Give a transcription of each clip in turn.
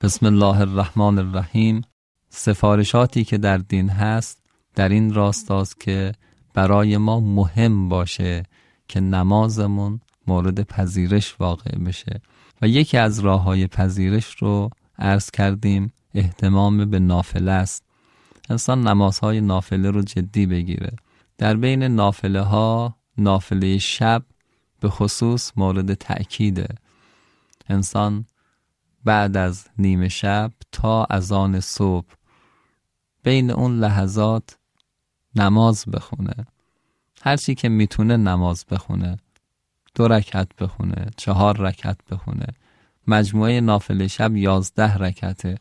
بسم الله الرحمن الرحیم. سفارشاتی که در دین هست در این راستاست که برای ما مهم باشه که نمازمون مورد پذیرش واقع بشه و یکی از راه‌های پذیرش رو عرض کردیم اهتمام به نافله است. انسان نمازهای نافله رو جدی بگیره. در بین نافله ها نافله شب به خصوص مورد تأکیده. انسان بعد از نیمه شب تا اذان صبح بین اون لحظات نماز بخونه. هر چی که میتونه نماز بخونه، 2 رکعت بخونه، 4 رکعت بخونه. مجموعه نافله شب 11 رکعته.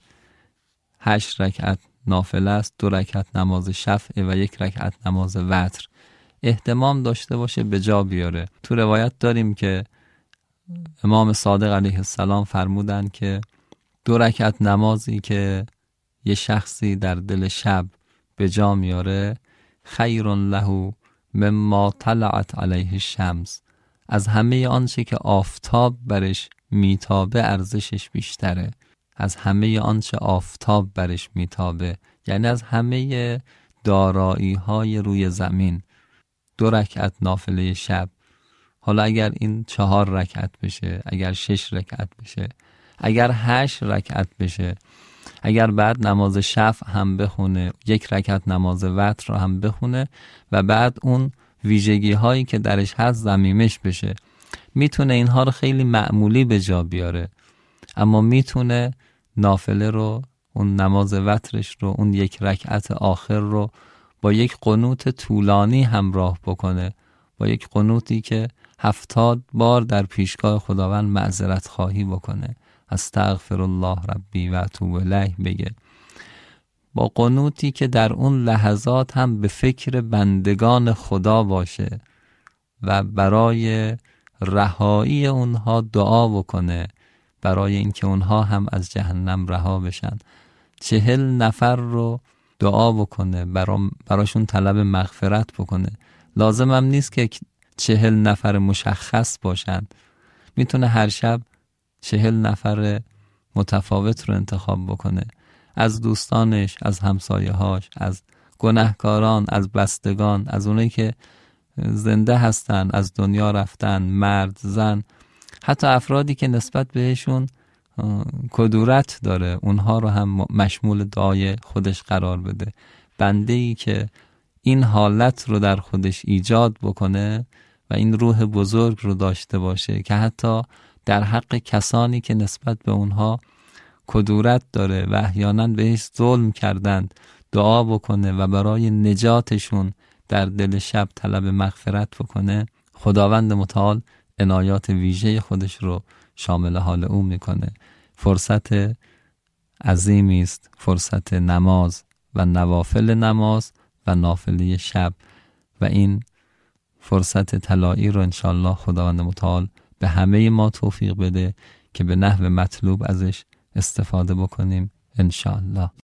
8 رکعت نافله است، 2 رکعت نماز شفع و 1 رکعت نماز وتر. اهتمام داشته باشه به جا بیاره. تو روایت داریم که امام صادق علیه السلام فرمودن که 2 رکعت نمازی که یه شخصی در دل شب به جا میاره خیر له مما طلعت علیه الشمس، از همه آنچه که آفتاب برش میتابه ارزشش بیشتره. از همه آنچه آفتاب برش میتابه، یعنی از همه دارایی های روی زمین. 2 رکعت نافله شب، حالا اگر این 4 رکعت بشه، اگر 6 رکعت بشه، اگر 8 رکعت بشه، اگر بعد نماز شفع هم بخونه، 1 رکعت نماز وتر رو هم بخونه و بعد اون ویژگی هایی که درش هست ضمیمش بشه، میتونه اینها رو خیلی معمولی به جا بیاره، اما میتونه نافله رو، اون نماز وترش رو، اون 1 رکعت آخر رو با 1 قنوت طولانی همراه بکنه، با 1 قنوتی که 70 بار در پیشگاه خداوند معذرت خواهی بکنه، استغفر الله ربی و اتوب الیه بگه، با قنوتی که در اون لحظات هم به فکر بندگان خدا باشه و برای رهایی اونها دعا بکنه، برای اینکه اونها هم از جهنم رها بشن. 40 نفر رو دعا بکنه، براشون طلب مغفرت بکنه. لازم هم نیست که 40 نفر مشخص باشن، میتونه هر شب 40 نفر متفاوت رو انتخاب بکنه، از دوستانش، از همسایه‌هاش، از گناهکاران، از بستگان، از اونایی که زنده هستن، از دنیا رفتن، مرد، زن، حتی افرادی که نسبت بهشون کدورت داره، اونها رو هم مشمول دعای خودش قرار بده. بنده‌ای که این حالت رو در خودش ایجاد بکنه و این روح بزرگ رو داشته باشه که حتی در حق کسانی که نسبت به اونها کدورت داره و احیانا بهش ظلم کردند دعا بکنه و برای نجاتشون در دل شب طلب مغفرت بکنه، خداوند متعال عنایات ویژه خودش رو شامل حال او میکنه. فرصت عظیمی است، فرصت نماز و نوافل نماز و نافله شب، و این فرصت طلایی رو انشالله خداوند متعال به همه ما توفیق بده که به نحو مطلوب ازش استفاده بکنیم انشالله.